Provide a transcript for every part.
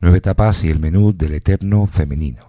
9 etapas y el menú del eterno femenino.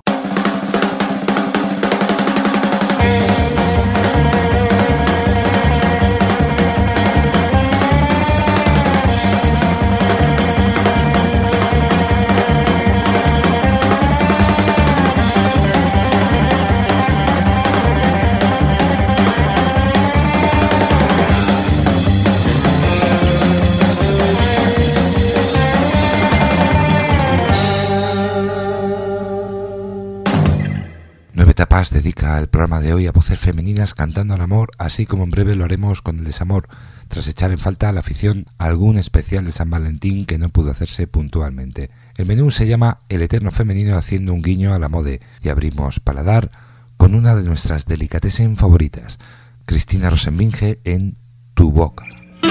Etapas dedica el programa de hoy a voces femeninas cantando al amor, así como en breve lo haremos con el desamor, tras echar en falta a la afición algún especial de San Valentín que no pudo hacerse puntualmente. El menú se llama El Eterno Femenino, haciendo un guiño a la mode, y abrimos paladar con una de nuestras delicatessen favoritas, Cristina Rosenvinge en Tu Boca.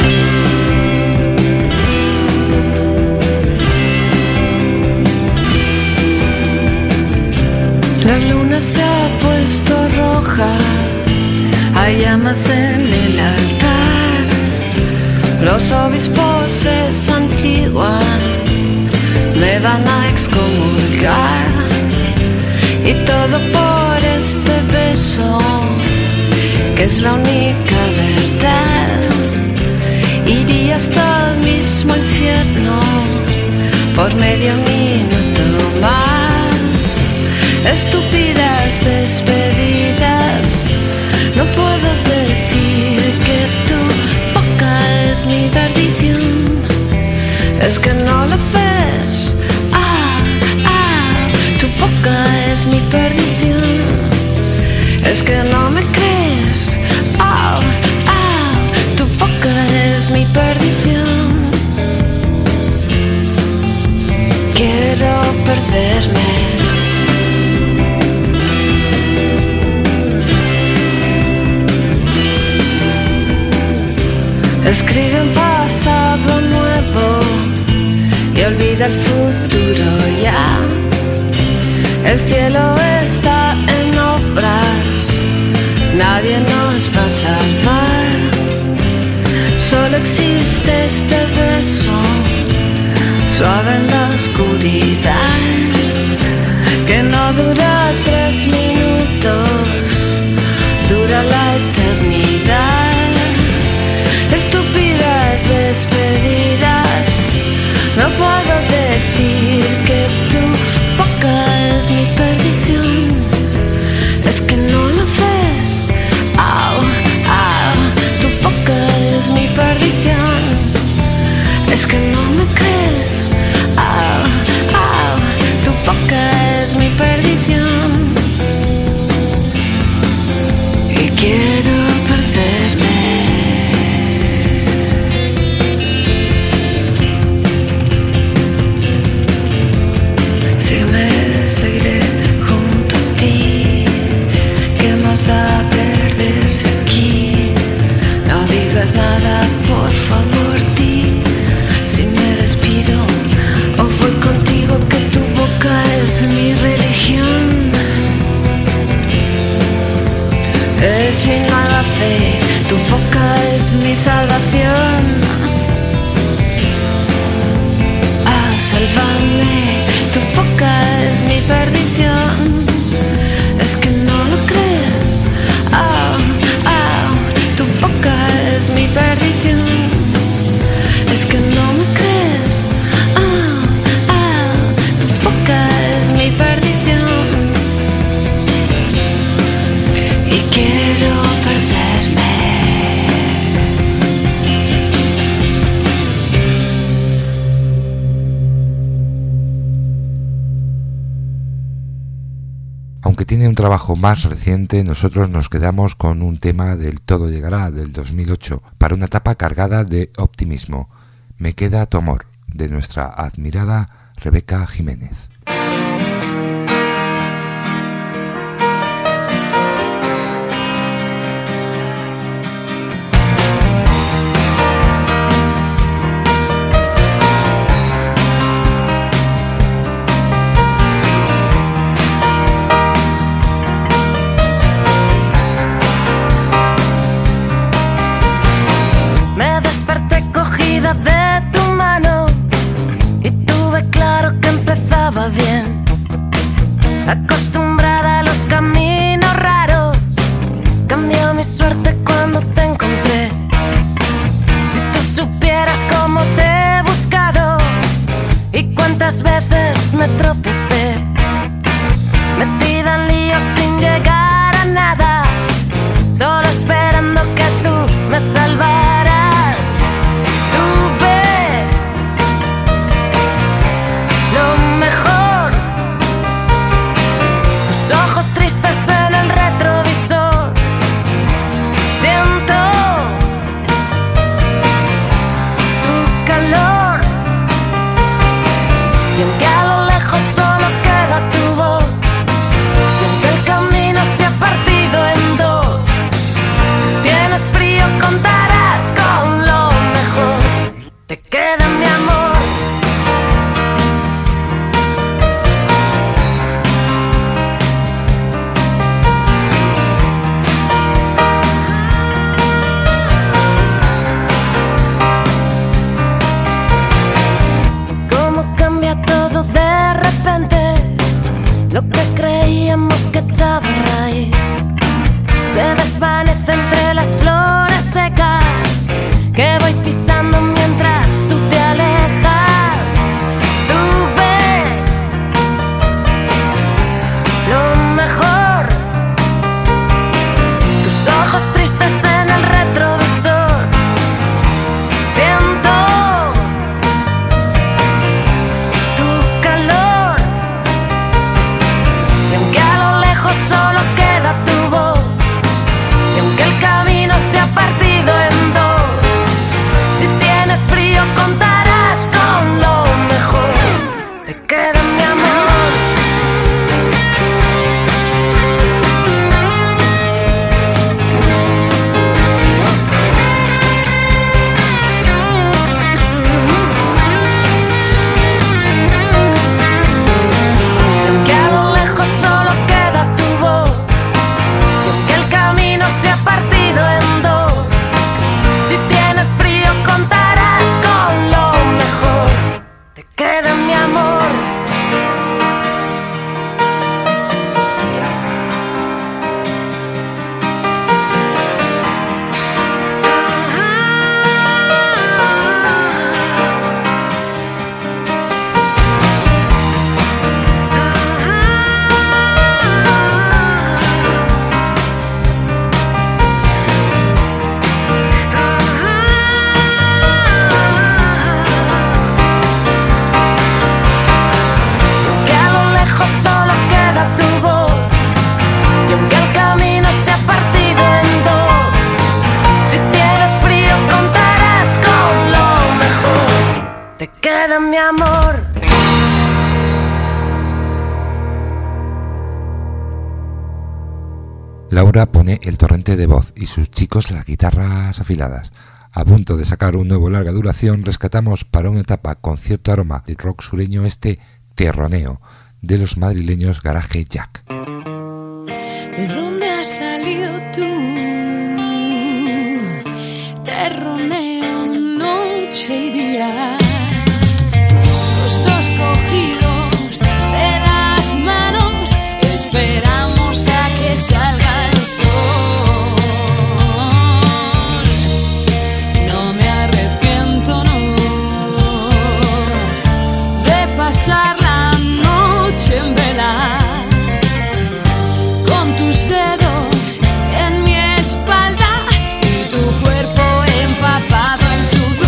La luna se ha puesto roja, hay llamas en el altar, los obispos se santiguan, me van a excomulgar, y todo por este beso, que es la única verdad. Iría hasta el mismo infierno por medio minuto más. Estúpidas despedidas, no puedo decir que tu boca es mi perdición. Es que no lo ves, tu boca es mi perdición. Es que no me crees, tu boca es mi perdición. Quiero perderme. Escribe un pasado nuevo y olvida el futuro ya. El cielo está en obras, nadie nos va a salvar. Solo existe este beso, suave en la oscuridad, que no dura 3 minutos, dura la eternidad. Estúpidas despedidas, no puedo decir que tu boca es mi perdición. Es que no lo ves, tu boca es mi perdición. Es que no me crees, tu boca es mi perdición. Y quiero perderme. Seguiré junto a ti, ¿qué más da perderse aquí? No digas nada, por favor, di si me despido o voy contigo, que tu boca es mi religión. Es mi nueva fe, tu boca es mi salvación. Sálvame, tu boca es mi perdición. Es que no lo crees, tu boca es mi perdición. Es que no me crees, tu boca es mi perdición. Y quiero perderme. Aunque tiene un trabajo más reciente, nosotros nos quedamos con un tema del Todo Llegará, del 2008, para una etapa cargada de optimismo. Me queda tu amor, de nuestra admirada Rebeca Jiménez. De tu mano y tuve claro que empezar acostumbrada a los caminos raros. Cambió mi suerte cuando te encontré. Si tú supieras cómo te he buscado y cuántas veces me tropecé, metida en líos sin llegar a nada, solo esperando que tú me salvaras. Tuve lo mejor, tus ojos tristes en el retrovisor. Siento tu calor, y aunque a lo lejos solo queda tu voz, y aunque el camino se ha partido en dos, si tienes frío contarás con lo mejor. Te queda mi amor. Cómo cambia todo de repente, lo que creíamos que echaba raíz se desvanece entre las flores secas que voy pisando mientras tú te alejas. Tuve lo mejor, tus ojos tristes en el retrovisor. Siento tu calor, y aunque a lo lejos solo queda tu voz, y aunque el camino se ha partido en dos, si tienes frío contarás con lo mejor. Te queda mi amor. Y aunque a lo lejos solo queda tu voz, y aunque el camino se ha partido en dos, si tienes frío contarás con lo mejor. Te queda mi amor. Que a lo lejos solo queda tu voz, y aunque el camino se ha partido en dos, si tienes frío contarás con lo mejor. Te queda mi amor. Laura pone el torrente de voz y sus chicos las guitarras afiladas. A punto de sacar un nuevo larga duración, rescatamos para una etapa con cierto aroma de rock sureño este Terroneo de los madrileños Garage Jack. ¿De dónde has salido tú? Terroneo noche y día, los dos cogidos de las manos, esperamos a que salga el sol. No me arrepiento, no, de pasar la noche en vela, con tus dedos en mi espalda y tu cuerpo empapado en sudor,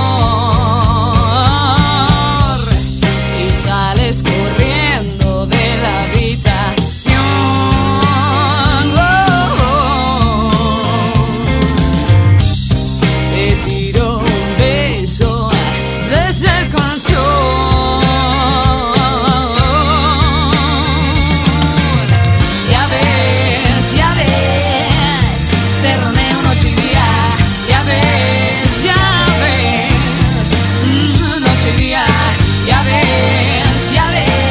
y sales corriendo de la habitación. Te tiro un beso desde el colchón. Ya ves, terroneo noche y día. Ya ves, noche y día. Ya ves,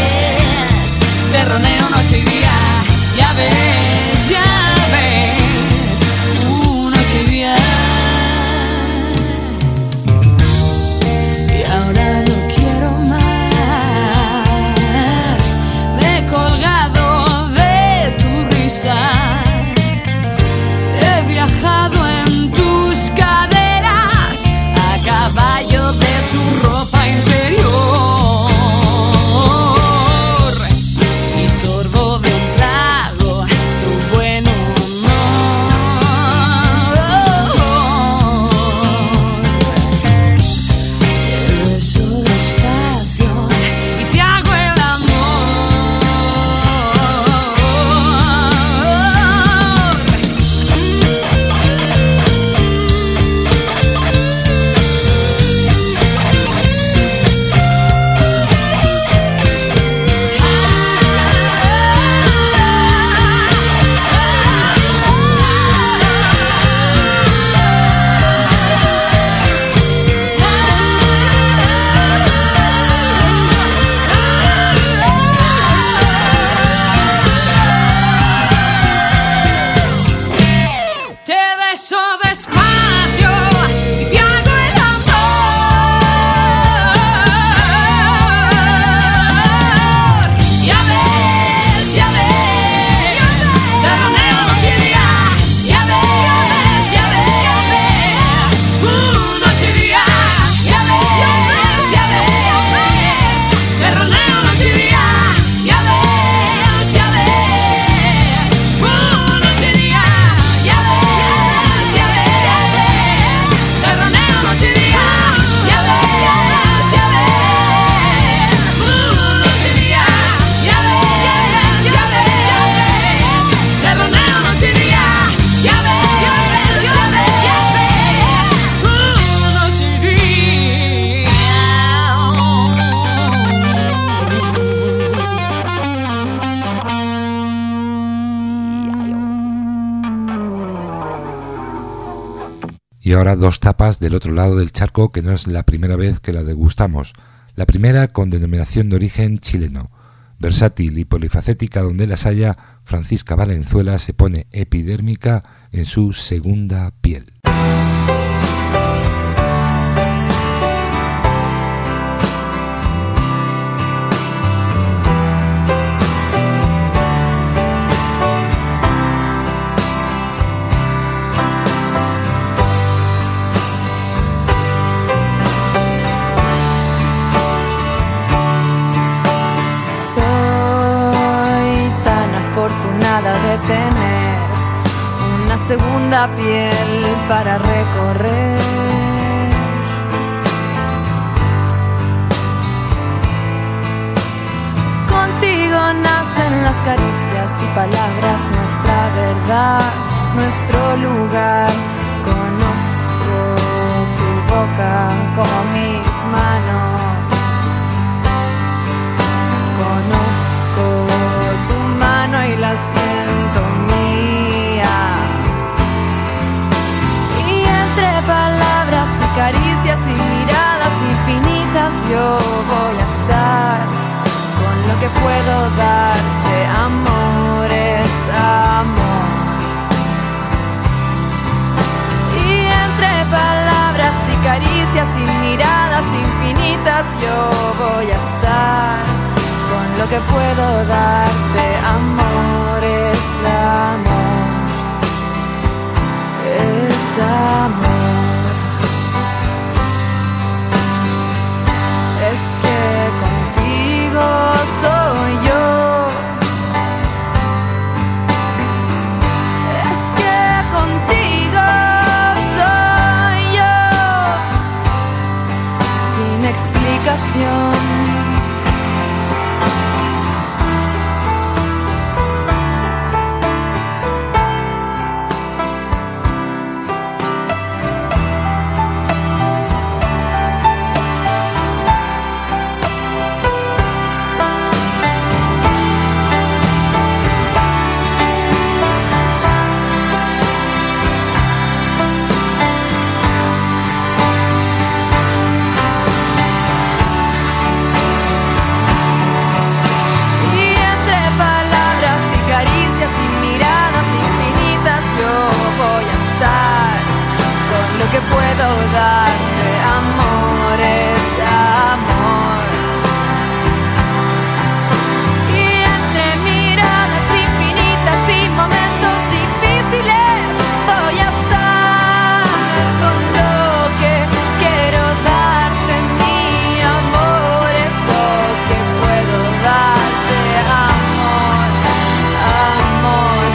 Y ahora dos tapas del otro lado del charco que no es la primera vez que la degustamos. La primera con denominación de origen chileno. Versátil y polifacética donde las haya, Francisca Valenzuela se pone epidérmica en su segunda piel. De tener una segunda piel para recorrer. Contigo nacen las caricias y palabras, nuestra verdad, nuestro lugar. Conozco tu boca como mis manos. Conozco tu mano y la siento mía. Y entre palabras y caricias y miradas infinitas yo voy a estar con lo que puedo darte. Amor es amor. Y entre palabras y caricias y miradas infinitas yo voy a estar con lo que puedo darte. Amor es amor, es amor. Es que contigo soy yo. Es que contigo soy yo. Sin explicación. Que puedo darte. Amor es amor. Y entre miradas infinitas y momentos difíciles voy a estar con lo que quiero darte. Mi amor es lo que puedo darte. Amor, amor.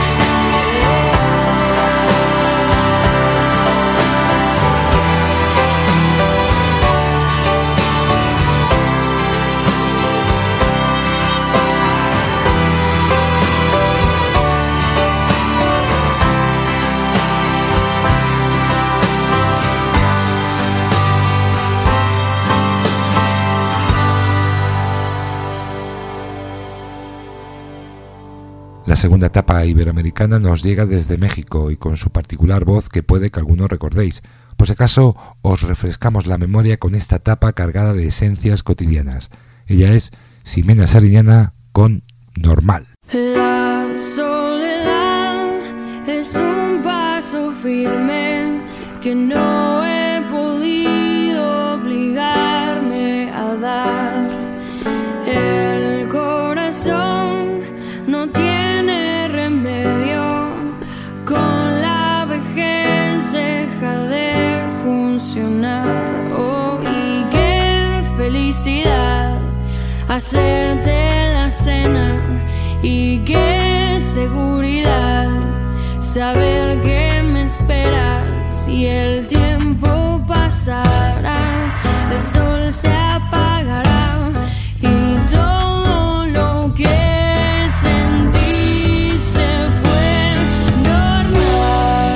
La segunda etapa iberoamericana nos llega desde México y con su particular voz que puede que algunos recordéis. Por si acaso, os refrescamos la memoria con esta etapa cargada de esencias cotidianas. Ella es Ximena Sariñana con Normal. La soledad es un paso firme que no he podido obligarme a dar. El corazón no tiene remedio, con la vejez deja de funcionar. Oh, y qué felicidad hacerte la cena, y qué seguridad saber que me esperas y el tiempo pasará, el sol se apagará y todo lo que sentiste fue normal.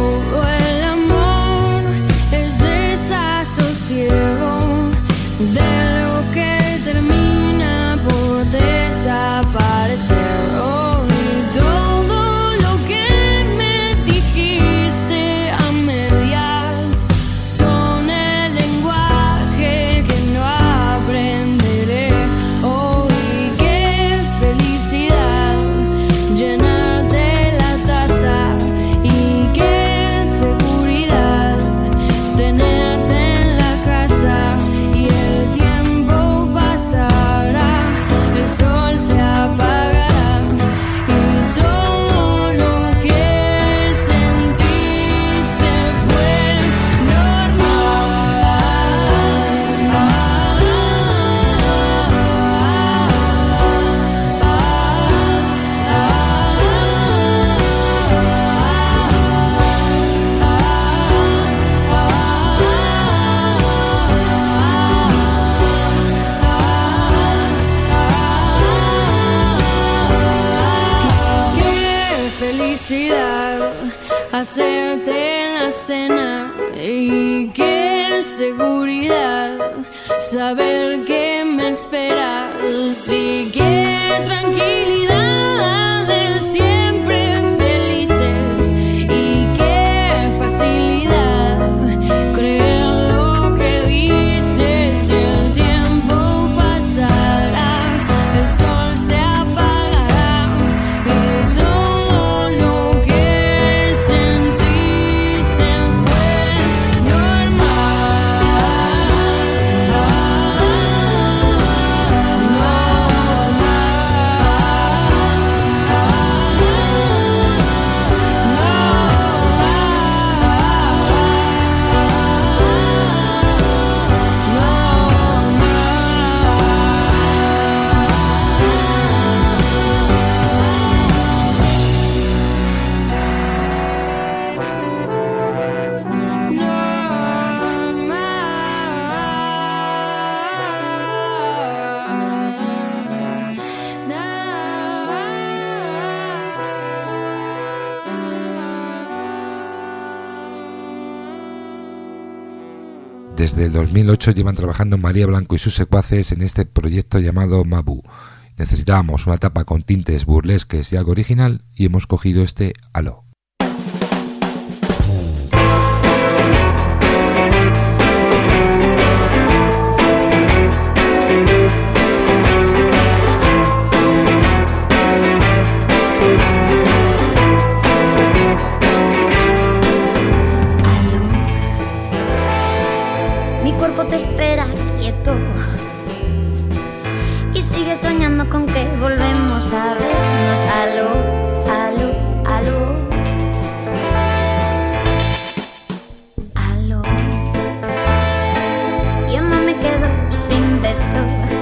Todo el amor es desasosiego de felicidad hacerte la cena y qué seguridad saber que me esperas y qué tranquilidad de siempre felices y qué facilidad creer lo que dices. El tiempo pasará, el sol se apagará y todo lo que sentiste fue normal. Desde el 2008 llevan trabajando María Blanco y sus secuaces en este proyecto llamado Mabu. Necesitábamos una tapa con tintes burlesques y algo original y hemos cogido este Aló. Te espera quieto y sigues soñando con que volvemos a vernos. Aló, aló, aló, aló. Yo no me quedo sin beso,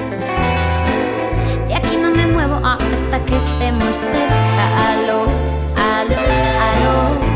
de aquí no me muevo hasta que estemos cerca. Aló, aló, aló.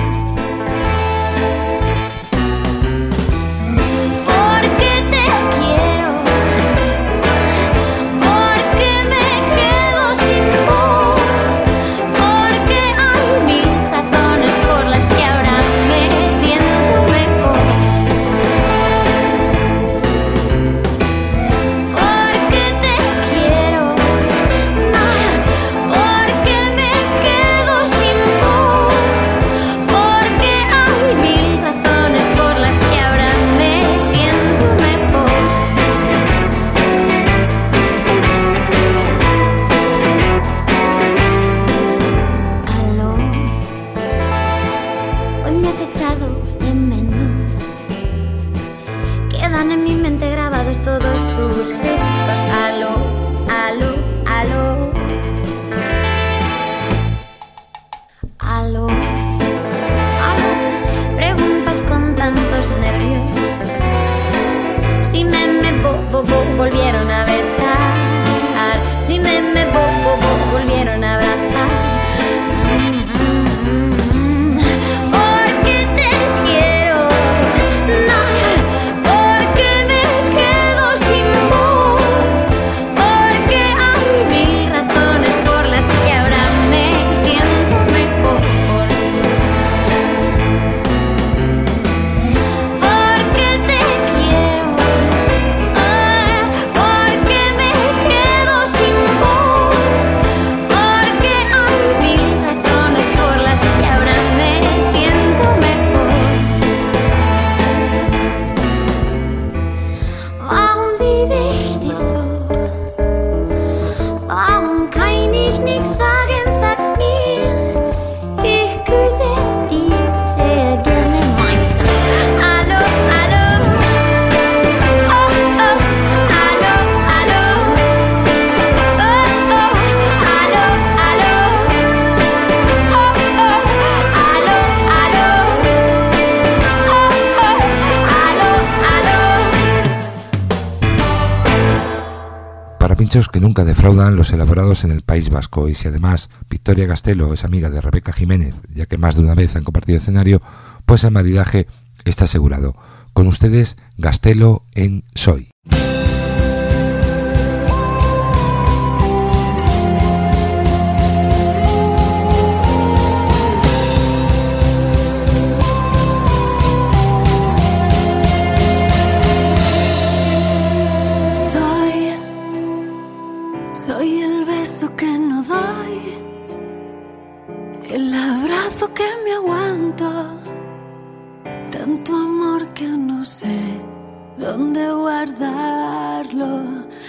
Volvieron a besar, si me volvieron a abrazar. Porque te quiero, no, porque me quedo sin voz, porque hay mil razones por las que ahora me siento mejor. Porque te quiero. Pinchos que nunca defraudan los elaborados en el País Vasco, y si además Victoria Castelo es amiga de Rebeca Jiménez, ya que más de una vez han compartido escenario, pues el maridaje está asegurado. Con ustedes, Castelo en Soy. abrazo que me aguanto, tanto amor que no sé dónde guardarlo.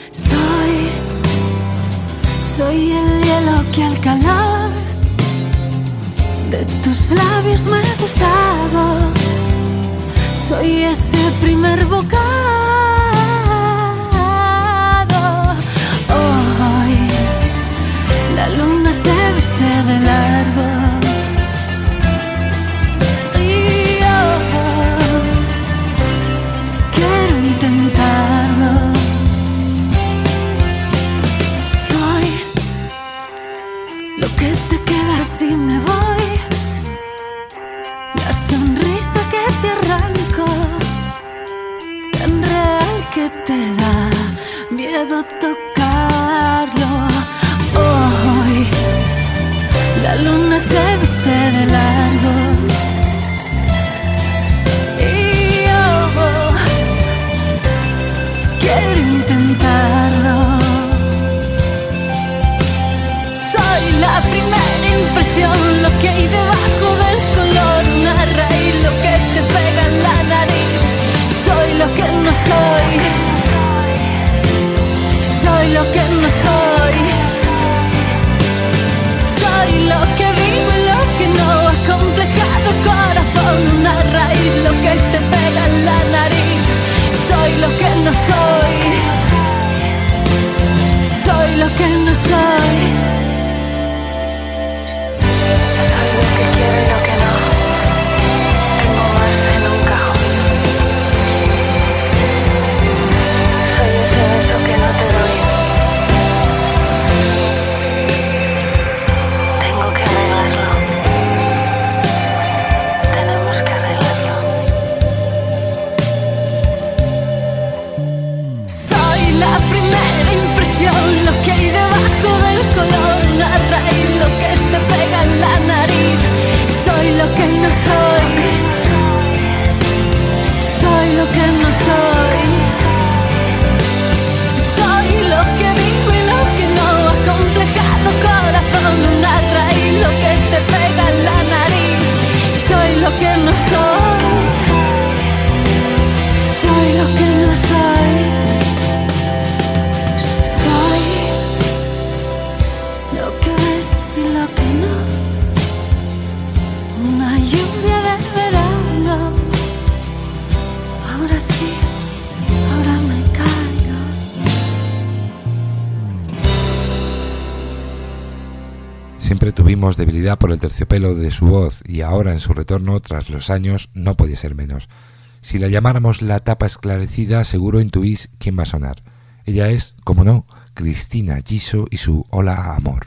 Soy el hielo que al calor de tus labios me deshago. Soy ese primer bocado. Hoy la luna se viste de largo y yo quiero intentarlo. Soy lo que te queda si me voy, la sonrisa que te arranco, tan real que te da miedo tocarlo. Hoy la luna se viste de largo y yo quiero intentarlo. Soy la primera impresión, lo que hay debajo del color, una raíz, lo que te pega en la nariz. Soy lo que no soy, soy lo que no soy, soy lo que vivo y lo que no. Acomplejado corazón, una raíz, lo que te pega en la nariz. Soy lo que no soy, soy lo que no soy. Soy lo que quiero y lo que no. Tengo más en un cajón. Soy ese beso que no te doy. Tengo que arreglarlo. Tenemos que arreglarlo. Soy la primera impresión, lo que hay debajo del color, una raíz, lo que te pega en la nariz. Soy lo que no soy, soy lo que no soy, soy lo que vivo y lo que no. Acomplejado corazón, una raíz, lo que te pega en la nariz. Soy lo que no soy, soy lo que no soy. Soy lo que ves y lo que no. Una lluvia de verano. Ahora sí, ahora me caigo. Siempre tuvimos debilidad por el terciopelo de su voz y ahora en su retorno tras los años no podía ser menos. Si la llamáramos la tapa esclarecida, seguro intuís quién va a sonar. Ella es, como no, Cristina Giso y su Hola Amor.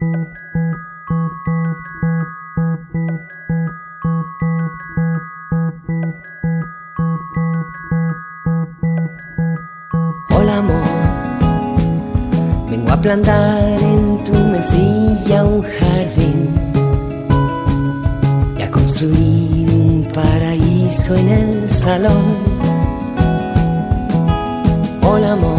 Hola amor, vengo a plantar en tu mesilla un jardín y a construir un paraíso en el salón. Hola amor,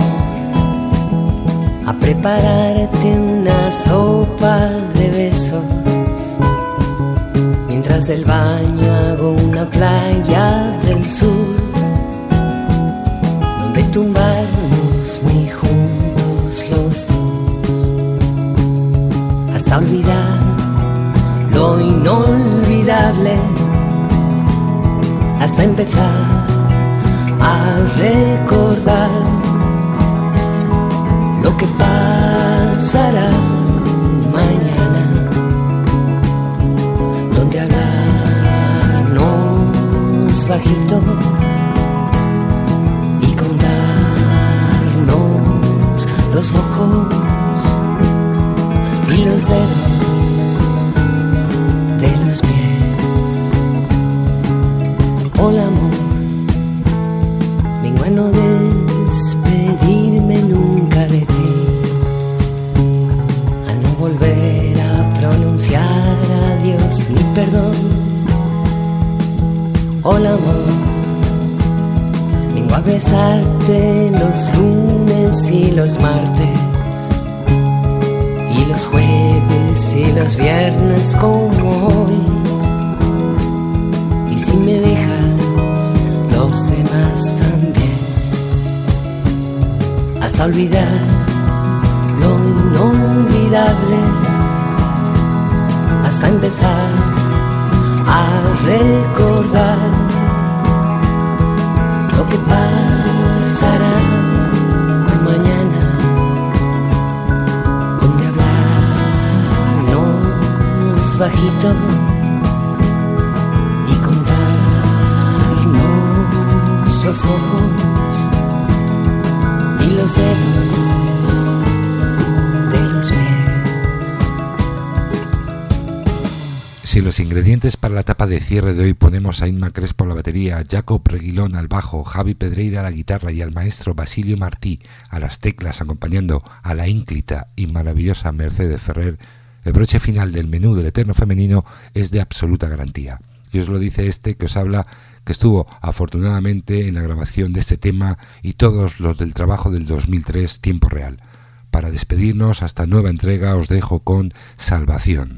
a prepararte una sopa de besos, mientras del baño hago una playa del sur, donde tumbarnos muy juntos los dos, hasta olvidar lo inolvidable, hasta empezar a recordar lo que pasará mañana, donde hablarnos bajito y contarnos los ojos y los dedos de los pies. Hola amor, vengo a no despedirme nunca de ti, a no volver a pronunciar adiós ni perdón. Hola amor, vengo a besarte los lunes y los martes y los jueves jueves y los viernes como hoy. Y si me dejas, los demás también. Hasta olvidar lo inolvidable, hasta empezar a recordar lo que pasará mañana, donde hablarnos bajito y contarnos los ojos y los dedos de los pies. Si los ingredientes para la etapa de cierre de hoy ponemos a Inma Crespo a la batería, Jacob Reguilón al bajo, Javi Pedreira a la guitarra y al maestro Basilio Martí a las teclas, acompañando a la ínclita y maravillosa Mercedes Ferrer, el broche final del menú del Eterno Femenino es de absoluta garantía. Y os lo dice este que os habla, que estuvo afortunadamente en la grabación de este tema y todos los del trabajo del 2003, Tiempo Real. Para despedirnos hasta nueva entrega os dejo con Salvación.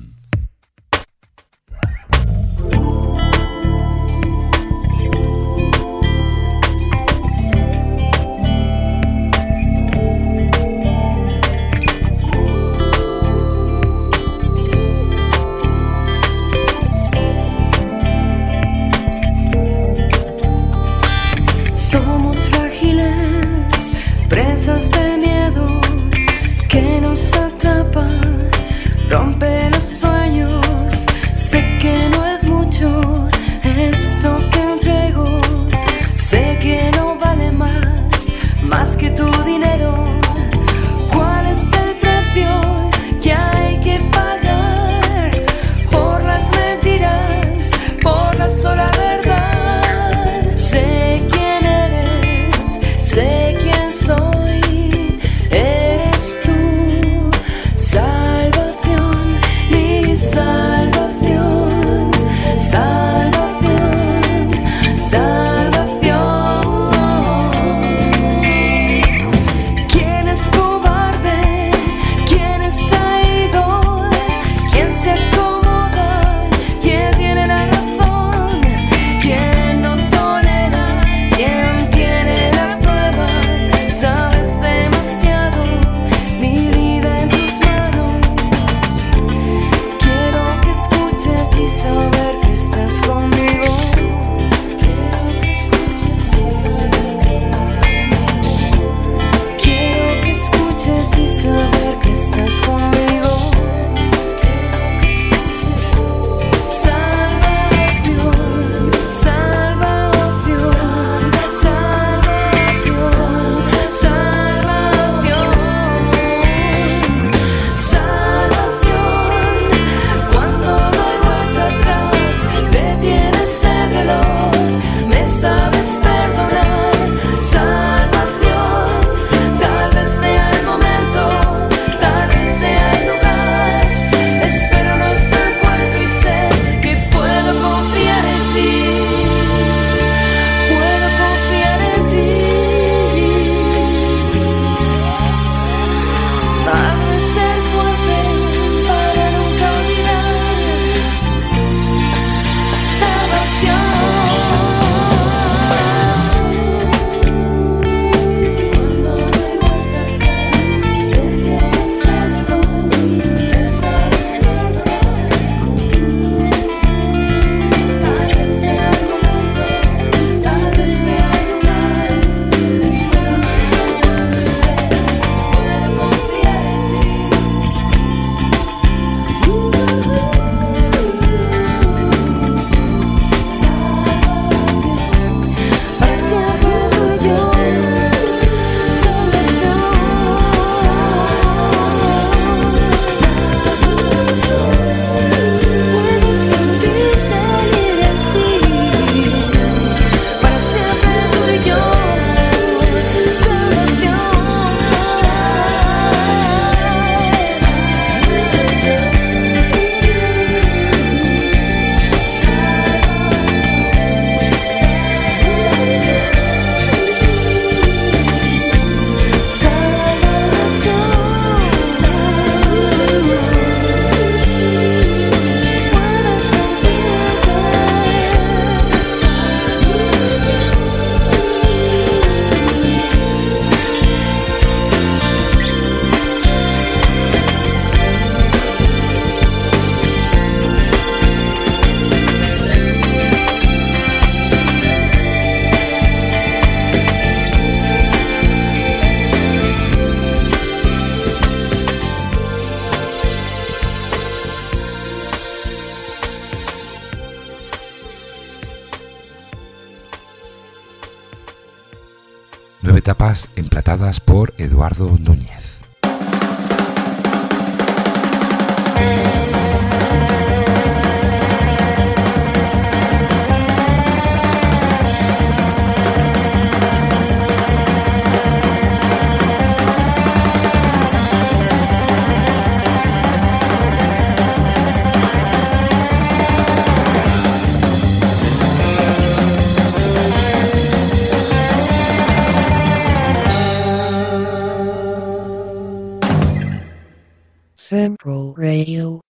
De miedo que nos atrapa, rompe los 9 tapas emplatadas por Eduardo Núñez. Central Radio.